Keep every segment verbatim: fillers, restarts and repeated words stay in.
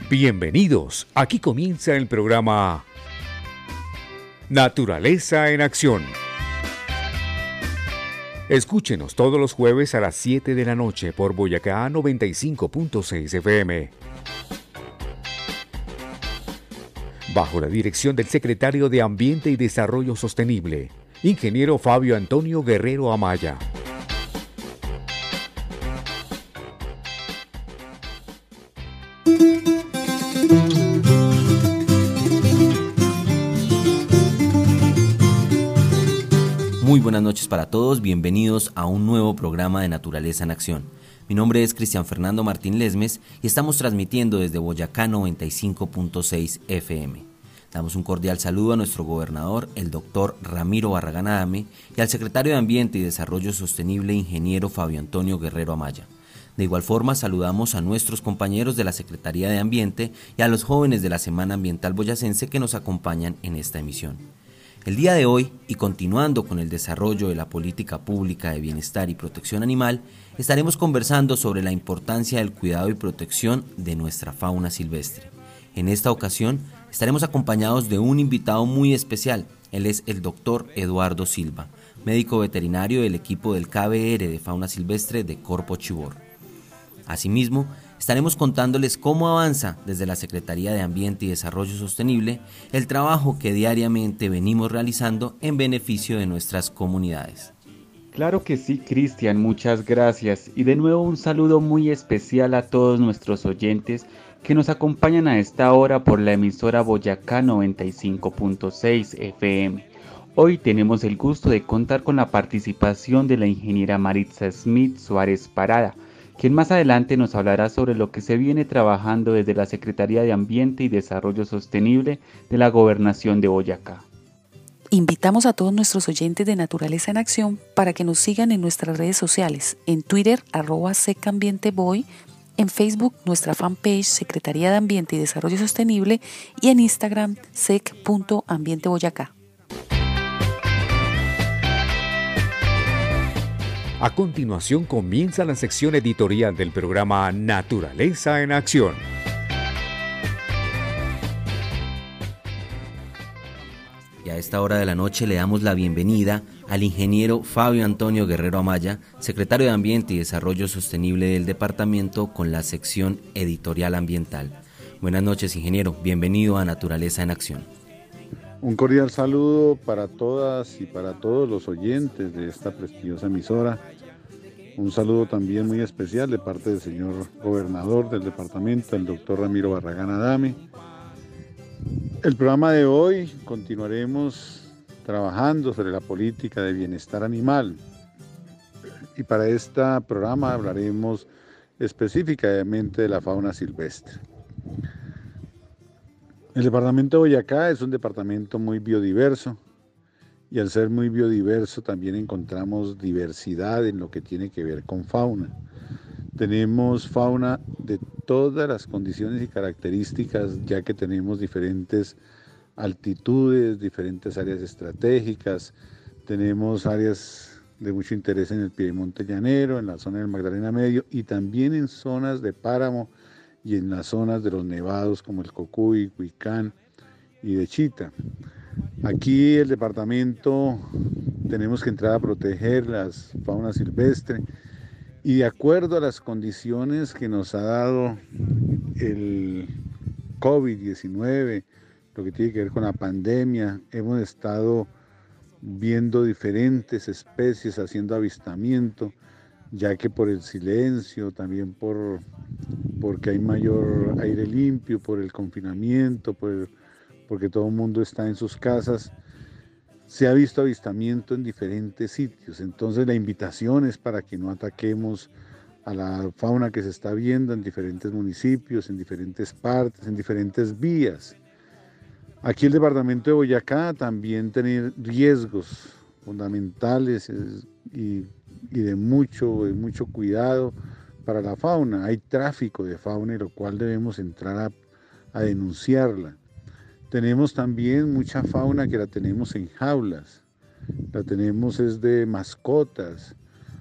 Bienvenidos, aquí comienza el programa Naturaleza en Acción. Escúchenos todos los jueves a las siete de la noche por Boyacá noventa y cinco punto seis F M. Bajo la dirección del secretario de Ambiente y Desarrollo Sostenible, ingeniero Fabio Antonio Guerrero Amaya. Muy buenas noches para todos, bienvenidos a un nuevo programa de Naturaleza en Acción. Mi nombre es Cristian Fernando Martín Lesmes y estamos transmitiendo desde Boyacá noventa y cinco punto seis F M. Damos un cordial saludo a nuestro gobernador, el doctor Ramiro Barragán Adame, y al secretario de Ambiente y Desarrollo Sostenible, ingeniero Fabio Antonio Guerrero Amaya. De igual forma, saludamos a nuestros compañeros de la Secretaría de Ambiente y a los jóvenes de la Semana Ambiental Boyacense que nos acompañan en esta emisión. El día de hoy, y continuando con el desarrollo de la política pública de bienestar y protección animal, estaremos conversando sobre la importancia del cuidado y protección de nuestra fauna silvestre. En esta ocasión, estaremos acompañados de un invitado muy especial. Él es el doctor Eduardo Silva, médico veterinario del equipo del K B R de Fauna Silvestre de Corpo Chibor. Asimismo, estaremos contándoles cómo avanza desde la Secretaría de Ambiente y Desarrollo Sostenible el trabajo que diariamente venimos realizando en beneficio de nuestras comunidades. Claro que sí, Cristian, muchas gracias. Y de nuevo un saludo muy especial a todos nuestros oyentes que nos acompañan a esta hora por la emisora Boyacá noventa y cinco punto seis F M. Hoy tenemos el gusto de contar con la participación de la ingeniera Maritza Smith Suárez Parada, quien más adelante nos hablará sobre lo que se viene trabajando desde la Secretaría de Ambiente y Desarrollo Sostenible de la Gobernación de Boyacá. Invitamos a todos nuestros oyentes de Naturaleza en Acción para que nos sigan en nuestras redes sociales, en Twitter, arroba secambienteboy, en Facebook, nuestra fanpage Secretaría de Ambiente y Desarrollo Sostenible y en Instagram, sec punto ambiente boyacá. A continuación comienza la sección editorial del programa Naturaleza en Acción. Y a esta hora de la noche le damos la bienvenida al ingeniero Fabio Antonio Guerrero Amaya, secretario de Ambiente y Desarrollo Sostenible del departamento con la sección editorial ambiental. Buenas noches, ingeniero. Bienvenido a Naturaleza en Acción. Un cordial saludo para todas y para todos los oyentes de esta prestigiosa emisora. Un saludo también muy especial de parte del señor gobernador del departamento, el doctor Ramiro Barragán Adame. El programa de hoy continuaremos trabajando sobre la política de bienestar animal. Y para este programa hablaremos específicamente de la fauna silvestre. El departamento de Boyacá es un departamento muy biodiverso y al ser muy biodiverso también encontramos diversidad en lo que tiene que ver con fauna. Tenemos fauna de todas las condiciones y características, ya que tenemos diferentes altitudes, diferentes áreas estratégicas, tenemos áreas de mucho interés en el Piedemonte Llanero, en la zona del Magdalena Medio y también en zonas de páramo y en las zonas de los nevados como el Cocuy, Huicán y de Chita. Aquí el departamento tenemos que entrar a proteger las faunas silvestres y de acuerdo a las condiciones que nos ha dado el COVID diecinueve, lo que tiene que ver con la pandemia, hemos estado viendo diferentes especies haciendo avistamiento, ya que por el silencio, también por, porque hay mayor aire limpio, por el confinamiento, por, porque todo el mundo está en sus casas, se ha visto avistamiento en diferentes sitios. Entonces la invitación es para que no ataquemos a la fauna que se está viendo en diferentes municipios, en diferentes partes, en diferentes vías. Aquí el departamento de Boyacá también tiene riesgos fundamentales y y de mucho, de mucho cuidado para la fauna. Hay tráfico de fauna y lo cual debemos entrar a, a denunciarla. Tenemos también mucha fauna que la tenemos en jaulas, la tenemos es de mascotas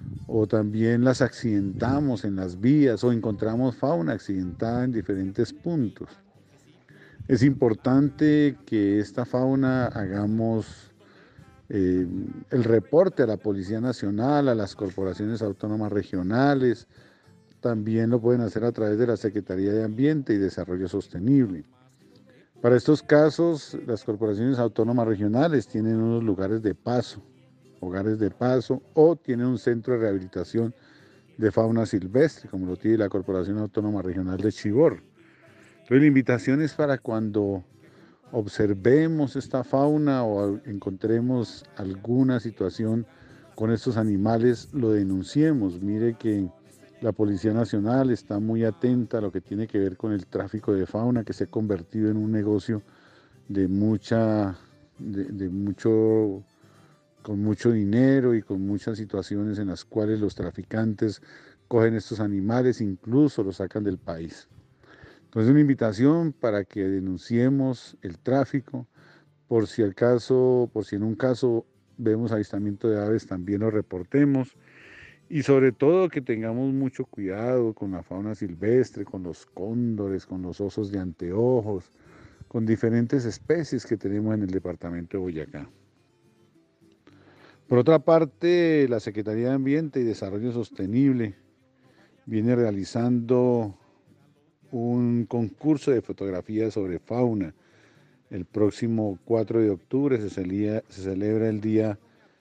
o también las accidentamos en las vías o encontramos fauna accidentada en diferentes puntos. Es importante que esta fauna hagamos eh, el reporte a la Policía Nacional, a las corporaciones autónomas regionales. También lo pueden hacer a través de la Secretaría de Ambiente y Desarrollo Sostenible. Para estos casos, las corporaciones autónomas regionales tienen unos lugares de paso, hogares de paso, o tienen un centro de rehabilitación de fauna silvestre, como lo tiene la Corporación Autónoma Regional de Chivor. Entonces, la invitación es para cuando observemos esta fauna o encontremos alguna situación con estos animales, lo denunciemos. Mire que la Policía Nacional está muy atenta a lo que tiene que ver con el tráfico de fauna, que se ha convertido en un negocio de mucha, de, de mucho, con mucho dinero y con muchas situaciones en las cuales los traficantes cogen estos animales, incluso los sacan del país. Entonces, una invitación para que denunciemos el tráfico, por si el caso, por si en un caso vemos avistamiento de aves, también lo reportemos. Y sobre todo que tengamos mucho cuidado con la fauna silvestre, con los cóndores, con los osos de anteojos, con diferentes especies que tenemos en el departamento de Boyacá. Por otra parte, la Secretaría de Ambiente y Desarrollo Sostenible viene realizando un concurso de fotografía sobre fauna. El próximo cuatro de octubre se, celía, se celebra el Día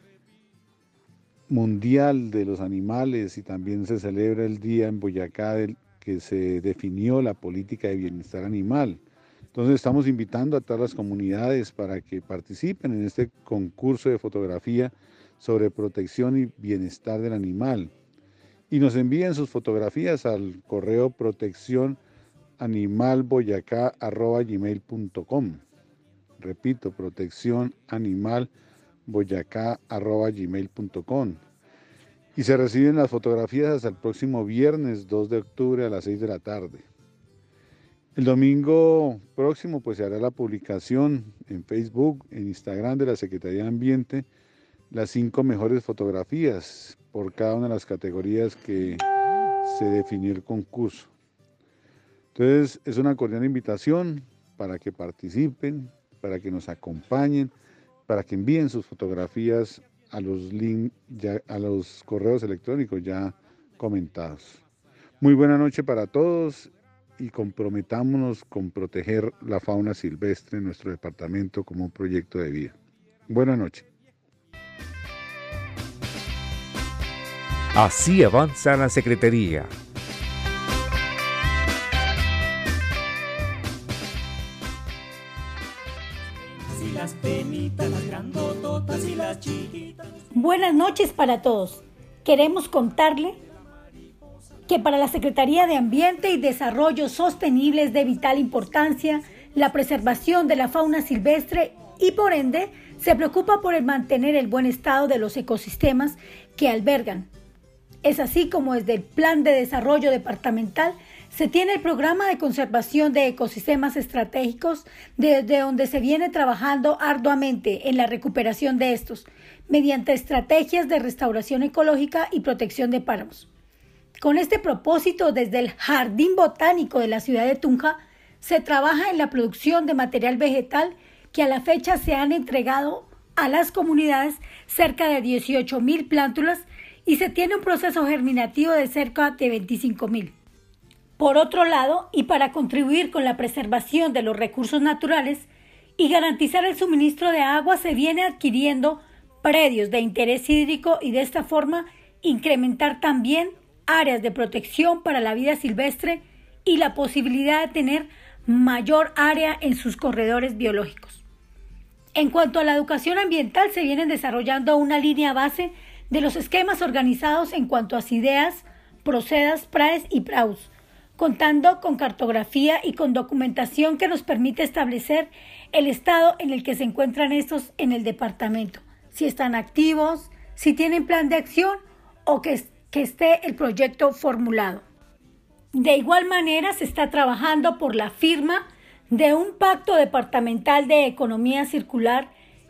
Mundial de los Animales y también se celebra el día en Boyacá del que se definió la política de bienestar animal. Entonces estamos invitando a todas las comunidades para que participen en este concurso de fotografía sobre protección y bienestar del animal y nos envíen sus fotografías al correo protección animal boyacá arroba gmail punto com. Repito, protección animal boyacá arroba gmail punto com. Y se reciben las fotografías hasta el próximo viernes dos de octubre a las seis de la tarde. El domingo próximo pues se hará la publicación en Facebook, en Instagram de la Secretaría de Ambiente, las cinco mejores fotografías por cada una de las categorías que se definió el concurso. Entonces es una cordial invitación para que participen, para que nos acompañen, para que envíen sus fotografías a los, link, ya, a los correos electrónicos ya comentados. Muy buena noche para todos y comprometámonos con proteger la fauna silvestre en nuestro departamento como un proyecto de vida. Buenas noches. Así avanza la Secretaría. Buenas noches para todos. Queremos contarle que para la Secretaría de Ambiente y Desarrollo Sostenible es de vital importancia la preservación de la fauna silvestre y por ende se preocupa por el mantener el buen estado de los ecosistemas que albergan. Es así como desde el Plan de Desarrollo Departamental se tiene el Programa de Conservación de Ecosistemas Estratégicos, desde donde se viene trabajando arduamente en la recuperación de estos, mediante estrategias de restauración ecológica y protección de páramos. Con este propósito, desde el Jardín Botánico de la ciudad de Tunja, se trabaja en la producción de material vegetal que a la fecha se han entregado a las comunidades cerca de dieciocho mil plántulas y se tiene un proceso germinativo de cerca de veinticinco mil. Por otro lado, y para contribuir con la preservación de los recursos naturales y garantizar el suministro de agua, se viene adquiriendo predios de interés hídrico y de esta forma incrementar también áreas de protección para la vida silvestre y la posibilidad de tener mayor área en sus corredores biológicos. En cuanto a la educación ambiental, se vienen desarrollando una línea base de los esquemas organizados en cuanto a SIDEAS, PROCEDAS, PRAES y PRAUS, contando con cartografía y con documentación que nos permite establecer el estado en el que se encuentran estos en el departamento, si están activos, si tienen plan de acción o que, que esté el proyecto formulado. De igual manera, se está trabajando por la firma de un pacto departamental de economía circular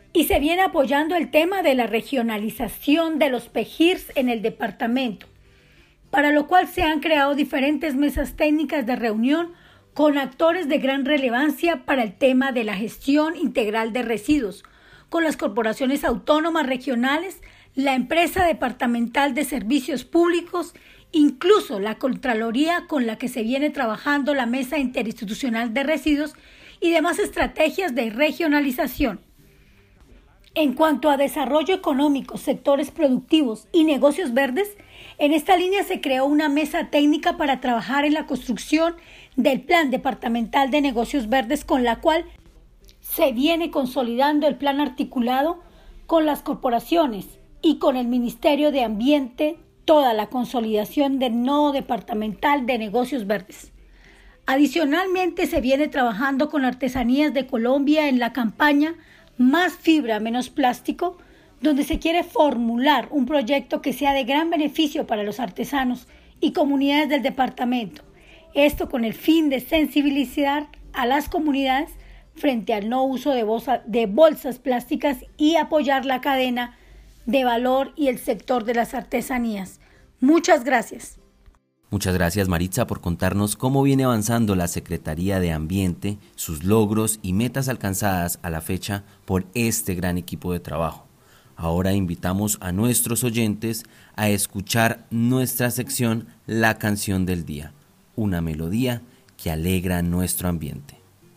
y se viene apoyando el tema de la regionalización de los P E G I R S en el departamento, para lo cual se han creado diferentes mesas técnicas de reunión con actores de gran relevancia para el tema de la gestión integral de residuos, con las corporaciones autónomas regionales, la empresa departamental de servicios públicos, incluso la Contraloría con la que se viene trabajando la Mesa Interinstitucional de Residuos y demás estrategias de regionalización. En cuanto a desarrollo económico, sectores productivos y negocios verdes, en esta línea se creó una mesa técnica para trabajar en la construcción del Plan Departamental de Negocios Verdes, con la cual se viene consolidando el plan articulado con las corporaciones y con el Ministerio de Ambiente, toda la consolidación del nodo departamental de negocios verdes. Adicionalmente, se viene trabajando con Artesanías de Colombia en la campaña Más Fibra, Menos Plástico, donde se quiere formular un proyecto que sea de gran beneficio para los artesanos y comunidades del departamento. Esto con el fin de sensibilizar a las comunidades frente al no uso de, bolsa, de bolsas plásticas y apoyar la cadena de valor y el sector de las artesanías. Muchas gracias. Muchas gracias, Maritza, por contarnos cómo viene avanzando la Secretaría de Ambiente, sus logros y metas alcanzadas a la fecha por este gran equipo de trabajo. Ahora invitamos a nuestros oyentes a escuchar nuestra sección La Canción del Día, una melodía que alegra nuestro ambiente.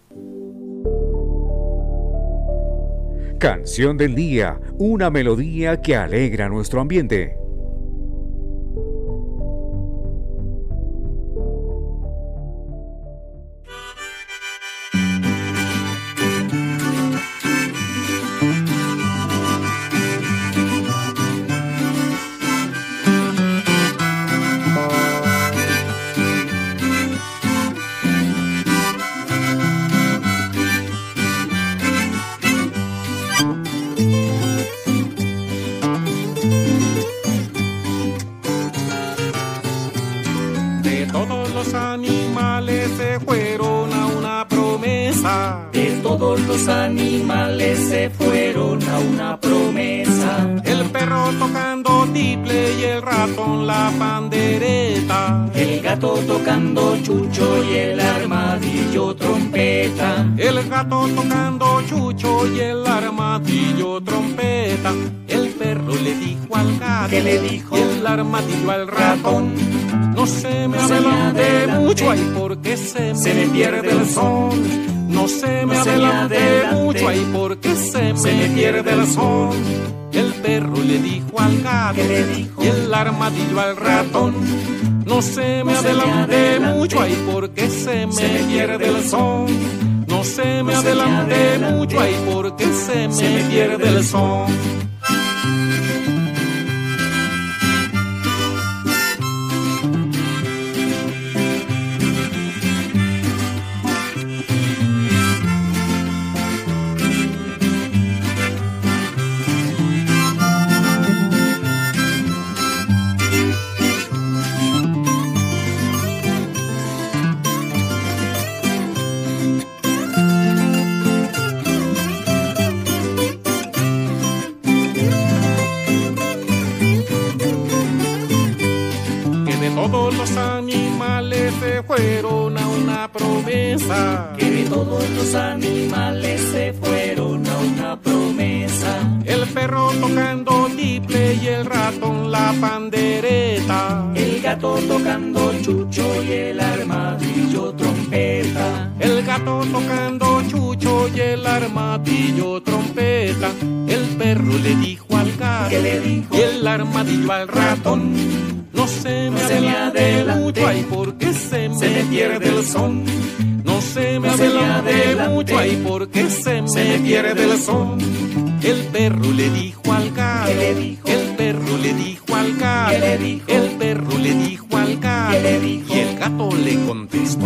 Canción del Día, una melodía que alegra nuestro ambiente. Los animales se fueron a una promesa. El perro tocando tiple y el ratón la pandereta. El gato tocando chucho y el armadillo trompeta. El gato tocando chucho y el armadillo trompeta. El perro le dijo al gato, ¿qué le dijo? Y el armadillo al ratón: no se me adelante mucho, ay, porque se, se me pierde el son. No se me, no adelante, se me adelante mucho, ahí porque se, se me pierde el son. El perro le dijo al gato, ¿qué le dijo? Y el armadillo al ratón: no se me, no adelante, se me mucho, ahí porque se me, se me pierde el son. No se me no adelante se me mucho, ahí porque se me, se me pierde el son. Todos los animales se fueron a una promesa. Que de todos los animales se fueron a una promesa. El perro tocando tiple y el ratón la pandereta. El gato tocando chucho y el armadillo trompeta. El gato tocando chucho y el armadillo trompeta. El perro le dijo al gato, ¿qué le dijo? Y el armadillo al ratón: no se me, no se me adelante mucho, ay, porque se me, se me pierde el son. No se me no adelante se me mucho, ay, porque se, se me pierde el son. El perro le dijo al gato, ¿qué le dijo? El perro le dijo al gato, ¿qué le dijo? El perro le dijo al gato, ¿qué le dijo? Y el gato le contestó: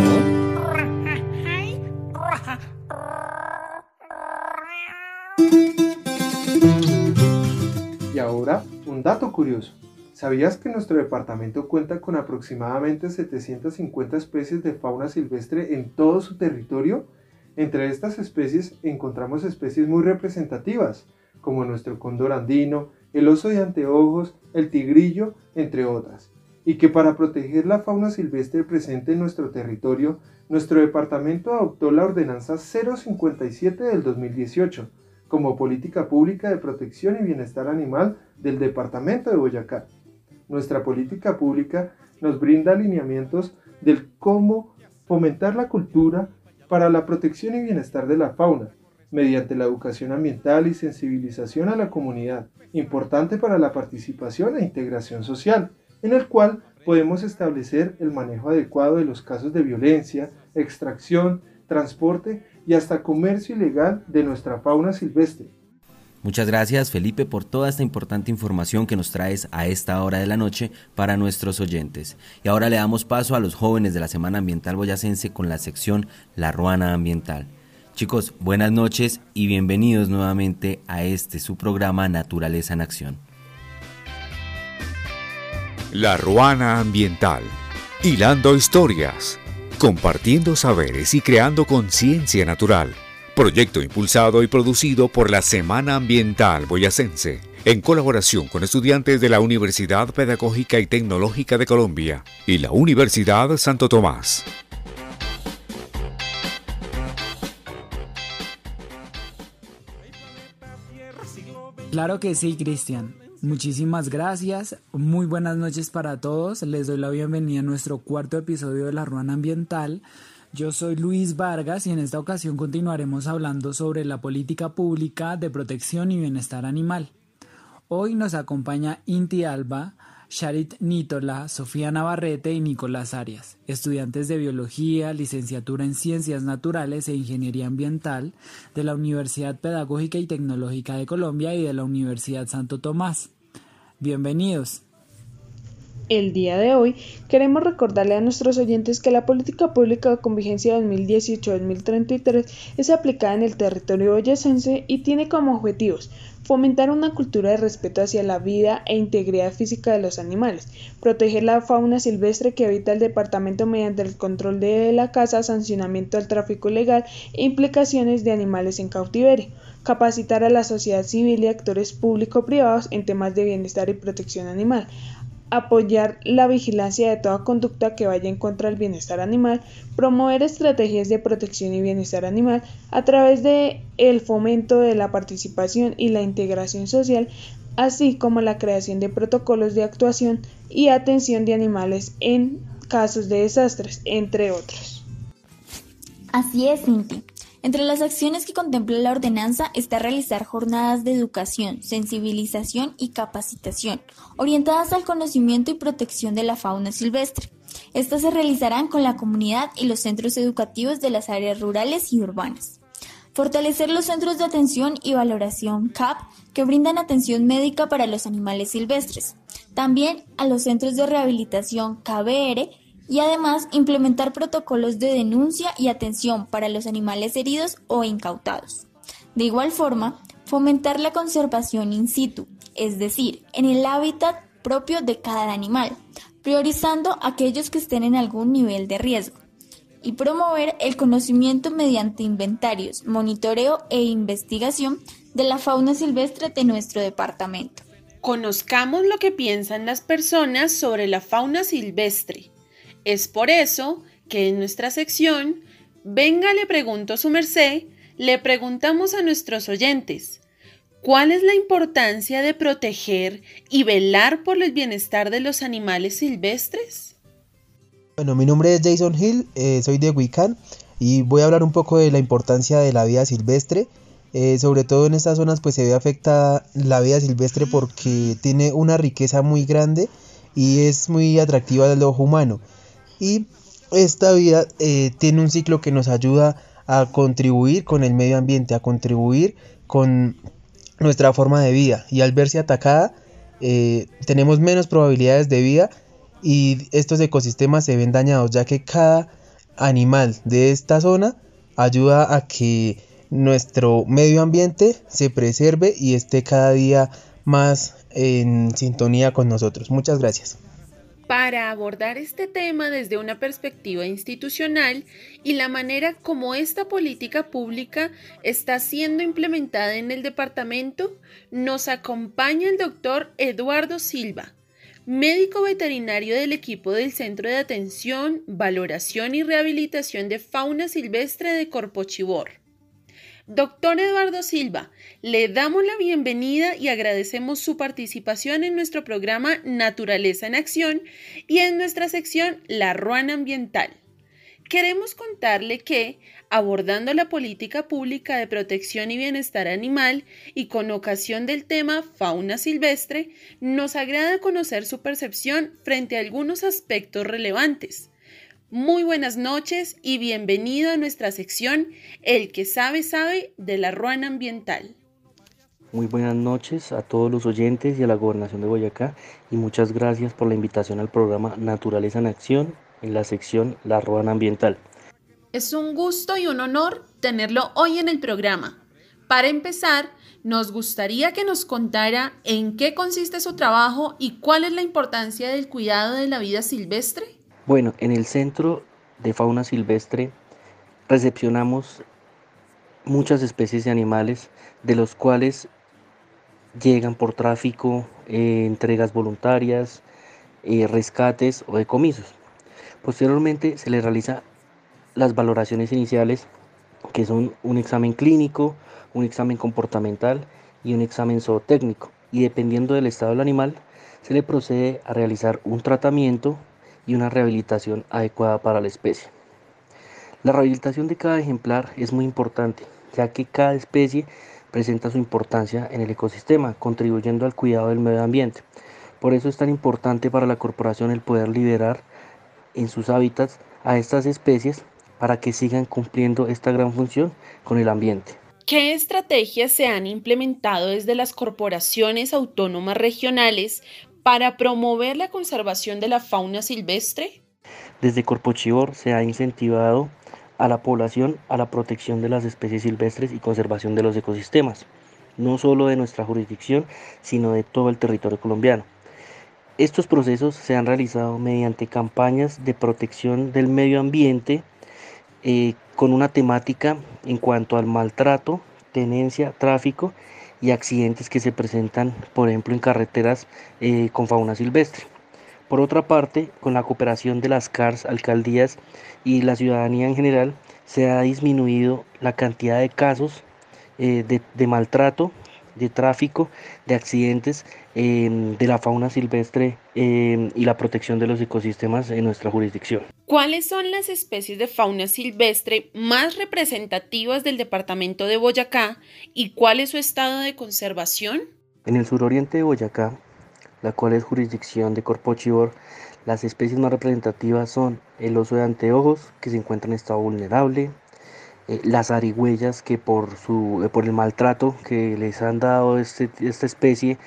y ahora, un dato curioso. ¿Sabías que nuestro departamento cuenta con aproximadamente setecientas cincuenta especies de fauna silvestre en todo su territorio? Entre estas especies encontramos especies muy representativas, como nuestro cóndor andino, el oso de anteojos, el tigrillo, entre otras, y que para proteger la fauna silvestre presente en nuestro territorio, nuestro departamento adoptó la Ordenanza cero cincuenta y siete del dos mil dieciocho, como política pública de protección y bienestar animal del departamento de Boyacá. Nuestra política pública nos brinda alineamientos del cómo fomentar la cultura para la protección y bienestar de la fauna, mediante la educación ambiental y sensibilización a la comunidad, importante para la participación e integración social, en el cual podemos establecer el manejo adecuado de los casos de violencia, extracción, transporte y hasta comercio ilegal de nuestra fauna silvestre. Muchas gracias, Felipe, por toda esta importante información que nos traes a esta hora de la noche para nuestros oyentes. Y ahora le damos paso a los jóvenes de la Semana Ambiental Boyacense con la sección La Ruana Ambiental. Chicos, buenas noches y bienvenidos nuevamente a este su programa Naturaleza en Acción. La Ruana Ambiental, hilando historias, compartiendo saberes y creando conciencia natural. Proyecto impulsado y producido por la Semana Ambiental Boyacense, en colaboración con estudiantes de la Universidad Pedagógica y Tecnológica de Colombia y la Universidad Santo Tomás. Claro que sí, Cristian. Muchísimas gracias. Muy buenas noches para todos. Les doy la bienvenida a nuestro cuarto episodio de La Ruana Ambiental. Yo soy Luis Vargas y en esta ocasión continuaremos hablando sobre la política pública de protección y bienestar animal. Hoy nos acompaña Inti Alba, Sharit Nítola, Sofía Navarrete y Nicolás Arias, estudiantes de Biología, Licenciatura en Ciencias Naturales e Ingeniería Ambiental de la Universidad Pedagógica y Tecnológica de Colombia y de la Universidad Santo Tomás. Bienvenidos. El día de hoy queremos recordarle a nuestros oyentes que la política pública con vigencia dos mil dieciocho a dos mil treinta y tres es aplicada en el territorio boyacense y tiene como objetivos fomentar una cultura de respeto hacia la vida e integridad física de los animales, proteger la fauna silvestre que habita el departamento mediante el control de la caza, sancionamiento del tráfico ilegal e implicaciones de animales en cautiverio, capacitar a la sociedad civil y actores público-privados en temas de bienestar y protección animal, apoyar la vigilancia de toda conducta que vaya en contra del bienestar animal, promover estrategias de protección y bienestar animal a través de el fomento de la participación y la integración social, así como la creación de protocolos de actuación y atención de animales en casos de desastres, entre otros. Así es, Inti. Entre las acciones que contempla la ordenanza está realizar jornadas de educación, sensibilización y capacitación, orientadas al conocimiento y protección de la fauna silvestre. Estas se realizarán con la comunidad y los centros educativos de las áreas rurales y urbanas. Fortalecer los centros de atención y valoración C A P que brindan atención médica para los animales silvestres. También a los centros de rehabilitación K B R y además implementar protocolos de denuncia y atención para los animales heridos o incautados. De igual forma, fomentar la conservación in situ, es decir, en el hábitat propio de cada animal, priorizando aquellos que estén en algún nivel de riesgo, y promover el conocimiento mediante inventarios, monitoreo e investigación de la fauna silvestre de nuestro departamento. Conozcamos lo que piensan las personas sobre la fauna silvestre. Es por eso que en nuestra sección, Venga le pregunto a su merced, le preguntamos a nuestros oyentes, ¿cuál es la importancia de proteger y velar por el bienestar de los animales silvestres? Bueno, mi nombre es Jason Hill, eh, soy de Huicán y voy a hablar un poco de la importancia de la vida silvestre. Eh, sobre todo en estas zonas pues se ve afectada la vida silvestre porque tiene una riqueza muy grande y es muy atractiva al ojo humano. Y esta vida eh, tiene un ciclo que nos ayuda a contribuir con el medio ambiente, a contribuir con nuestra forma de vida, y al verse atacada eh, tenemos menos probabilidades de vida y estos ecosistemas se ven dañados, ya que cada animal de esta zona ayuda a que nuestro medio ambiente se preserve y esté cada día más en sintonía con nosotros. Muchas gracias. para abordar este tema desde una perspectiva institucional y la manera como esta política pública está siendo implementada en el departamento, nos acompaña el doctor Eduardo Silva, médico veterinario del equipo del Centro de Atención, Valoración y Rehabilitación de Fauna Silvestre de Corpochivor. Doctor Eduardo Silva, le damos la bienvenida y agradecemos su participación en nuestro programa Naturaleza en Acción y en nuestra sección La Ruana Ambiental. Queremos contarle que, abordando la política pública de protección y bienestar animal y con ocasión del tema fauna silvestre, nos agrada conocer su percepción frente a algunos aspectos relevantes. Muy buenas noches y bienvenido a nuestra sección El que sabe sabe de la Ruana Ambiental. Muy buenas noches a todos los oyentes y a la Gobernación de Boyacá y muchas gracias por la invitación al programa Naturaleza en Acción en la sección La Ruana Ambiental. Es un gusto y un honor tenerlo hoy en el programa. Para empezar, nos gustaría que nos contara en qué consiste su trabajo y cuál es la importancia del cuidado de la vida silvestre. Bueno, en el Centro de Fauna Silvestre recepcionamos muchas especies de animales, de los cuales llegan por tráfico, eh, entregas voluntarias, eh, rescates o decomisos. Posteriormente se les realiza las valoraciones iniciales, que son un examen clínico, un examen comportamental y un examen zootécnico, y dependiendo del estado del animal se le procede a realizar un tratamiento y una rehabilitación adecuada para la especie. La rehabilitación de cada ejemplar es muy importante, ya que cada especie presenta su importancia en el ecosistema, contribuyendo al cuidado del medio ambiente. Por eso es tan importante para la corporación el poder liberar en sus hábitats a estas especies para que sigan cumpliendo esta gran función con el ambiente. ¿Qué estrategias se han implementado desde las corporaciones autónomas regionales para promover la conservación de la fauna silvestre? Desde Corpochivor se ha incentivado a la población a la protección de las especies silvestres y conservación de los ecosistemas, no solo de nuestra jurisdicción, sino de todo el territorio colombiano. Estos procesos se han realizado mediante campañas de protección del medio ambiente eh, con una temática en cuanto al maltrato, tenencia, tráfico y accidentes que se presentan, por ejemplo, en carreteras eh, con fauna silvestre. Por otra parte, con la cooperación de las C A R S, alcaldías y la ciudadanía en general, se ha disminuido la cantidad de casos eh, de, de maltrato, de tráfico, de accidentes eh, de la fauna silvestre eh, y la protección de los ecosistemas en nuestra jurisdicción. ¿Cuáles son las especies de fauna silvestre más representativas del departamento de Boyacá y cuál es su estado de conservación? En el suroriente de Boyacá, la cual es jurisdicción de Corpochivor, las especies más representativas son el oso de anteojos, que se encuentra en estado vulnerable, eh, las zarigüeyas, que por, su, eh, por el maltrato que les han dado este, esta especie,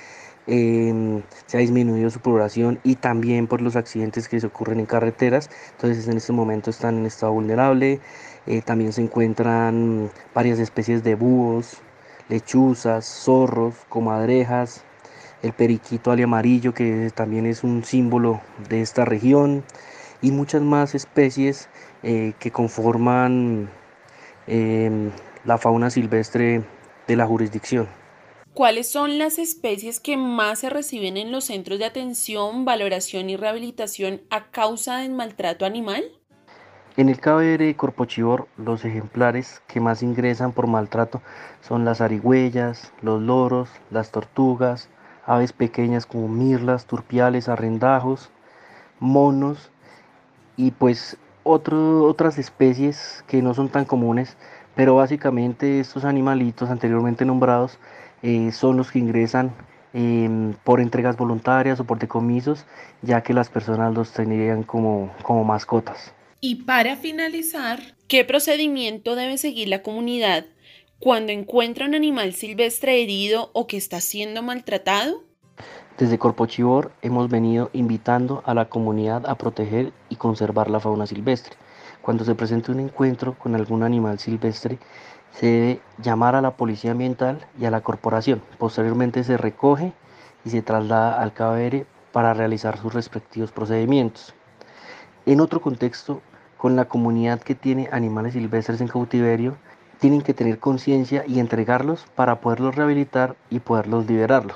eh, se ha disminuido su población, y también por los accidentes que se ocurren en carreteras. Entonces en este momento están en estado vulnerable. Eh, también se encuentran varias especies de búhos, lechuzas, zorros, comadrejas, el periquito ale amarillo, que también es un símbolo de esta región, y muchas más especies eh, que conforman eh, la fauna silvestre de la jurisdicción. ¿Cuáles son las especies que más se reciben en los centros de atención, valoración y rehabilitación a causa del maltrato animal? En el K B R de Corpochivor, los ejemplares que más ingresan por maltrato son las zarigüeyas, los loros, las tortugas, aves pequeñas como mirlas, turpiales, arrendajos, monos y pues otro, otras especies que no son tan comunes, pero básicamente estos animalitos anteriormente nombrados eh, son los que ingresan eh, por entregas voluntarias o por decomisos, ya que las personas los tendrían como, como mascotas. Y para finalizar, ¿qué procedimiento debe seguir la comunidad cuando encuentra un animal silvestre herido o que está siendo maltratado? Desde Corpochivor hemos venido invitando a la comunidad a proteger y conservar la fauna silvestre. Cuando se presente un encuentro con algún animal silvestre, se debe llamar a la policía ambiental y a la corporación. Posteriormente se recoge y se traslada al K B R para realizar sus respectivos procedimientos. En otro contexto, con la comunidad que tiene animales silvestres en cautiverio, tienen que tener conciencia y entregarlos para poderlos rehabilitar y poderlos liberarlos.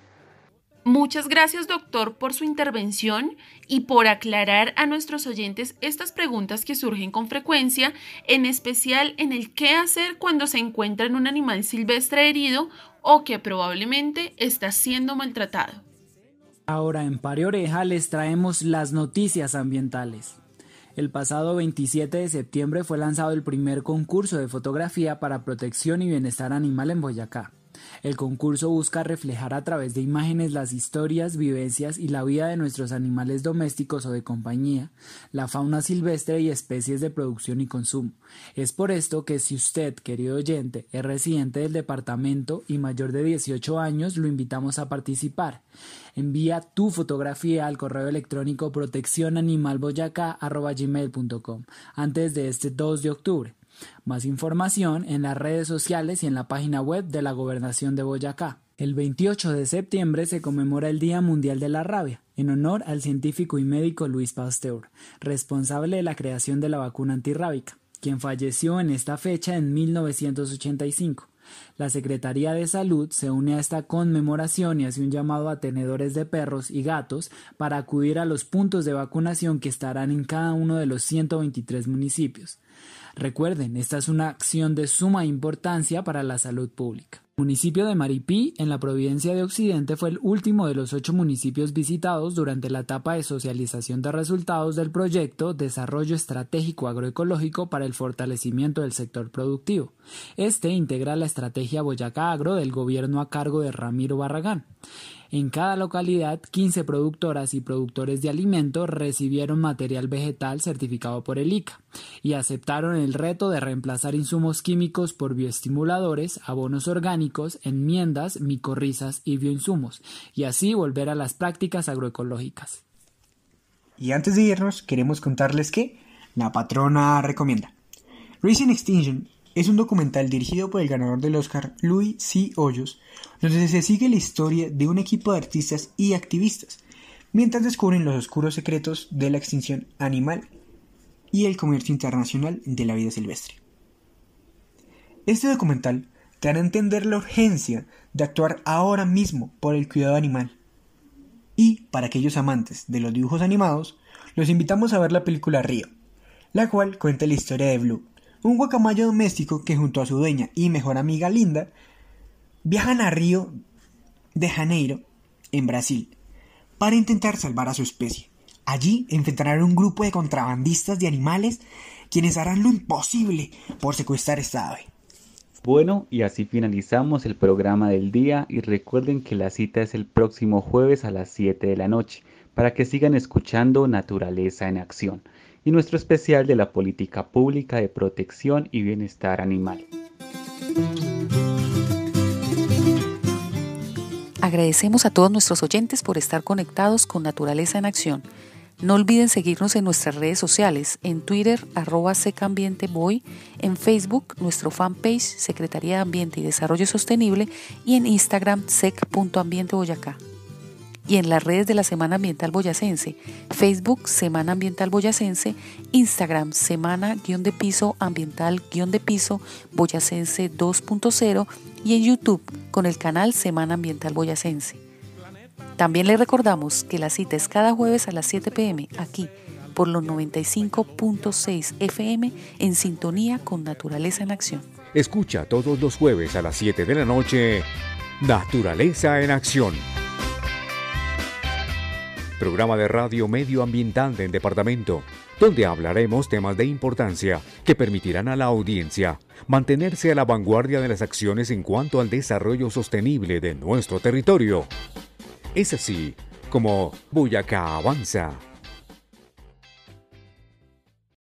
Muchas gracias, doctor, por su intervención y por aclarar a nuestros oyentes estas preguntas que surgen con frecuencia, en especial en el qué hacer cuando se encuentra en un animal silvestre herido o que probablemente está siendo maltratado. Ahora en Pare Oreja les traemos las noticias ambientales. El pasado veintisiete de septiembre fue lanzado el primer concurso de fotografía para protección y bienestar animal en Boyacá. El concurso busca reflejar a través de imágenes las historias, vivencias y la vida de nuestros animales domésticos o de compañía, la fauna silvestre y especies de producción y consumo. Es por esto que si usted, querido oyente, es residente del departamento y mayor de dieciocho años, lo invitamos a participar. Envía tu fotografía al correo electrónico protección animal boyacá arroba gmail punto com antes de este dos de octubre. Más información en las redes sociales y en la página web de la Gobernación de Boyacá. El veintiocho de septiembre se conmemora el Día Mundial de la Rabia, en honor al científico y médico Louis Pasteur, responsable de la creación de la vacuna antirrábica, quien falleció en esta fecha en mil novecientos ochenta y cinco. La Secretaría de Salud se une a esta conmemoración y hace un llamado a tenedores de perros y gatos para acudir a los puntos de vacunación que estarán en cada uno de los ciento veintitrés municipios. Recuerden, esta es una acción de suma importancia para la salud pública. El municipio de Maripí, en la Providencia de Occidente, fue el último de los ocho municipios visitados durante la etapa de socialización de resultados del proyecto Desarrollo Estratégico Agroecológico para el Fortalecimiento del Sector Productivo. Este integra la estrategia Boyacá Agro del gobierno a cargo de Ramiro Barragán. En cada localidad, quince productoras y productores de alimentos recibieron material vegetal certificado por el I C A y aceptaron el reto de reemplazar insumos químicos por bioestimuladores, abonos orgánicos, enmiendas, micorrizas y bioinsumos, y así volver a las prácticas agroecológicas. Y antes de irnos, queremos contarles que la patrona recomienda. Raising Extinction es un documental dirigido por el ganador del Oscar Louis C. Hoyos, donde se sigue la historia de un equipo de artistas y activistas, mientras descubren los oscuros secretos de la extinción animal y el comercio internacional de la vida silvestre. Este documental te hará entender la urgencia de actuar ahora mismo por el cuidado animal. Y para aquellos amantes de los dibujos animados, los invitamos a ver la película Río, la cual cuenta la historia de Blue, un guacamayo doméstico que junto a su dueña y mejor amiga Linda viajan a Río de Janeiro, en Brasil, para intentar salvar a su especie. Allí enfrentarán a un grupo de contrabandistas de animales quienes harán lo imposible por secuestrar esta ave. Bueno, y así finalizamos el programa del día y recuerden que la cita es el próximo jueves a las siete de la noche para que sigan escuchando Naturaleza en Acción y nuestro especial de la política pública de protección y bienestar animal. Agradecemos a todos nuestros oyentes por estar conectados con Naturaleza en Acción. No olviden seguirnos en nuestras redes sociales, en Twitter, arroba secambienteboy, en Facebook, nuestro fanpage Secretaría de Ambiente y Desarrollo Sostenible y en Instagram, sec punto ambiente boyacá. Y en las redes de la Semana Ambiental Boyacense, Facebook, Semana Ambiental Boyacense, Instagram, Semana guión de piso Ambiental guión de piso Boyacense dos punto cero y en YouTube con el canal Semana Ambiental Boyacense. También les recordamos que la cita es cada jueves a las siete pe eme aquí por los noventa y cinco punto seis efe eme en sintonía con Naturaleza en Acción. Escucha todos los jueves a las siete de la noche Naturaleza en Acción. Programa de radio medioambiental del departamento, donde hablaremos temas de importancia que permitirán a la audiencia mantenerse a la vanguardia de las acciones en cuanto al desarrollo sostenible de nuestro territorio. Es así como Boyacá avanza.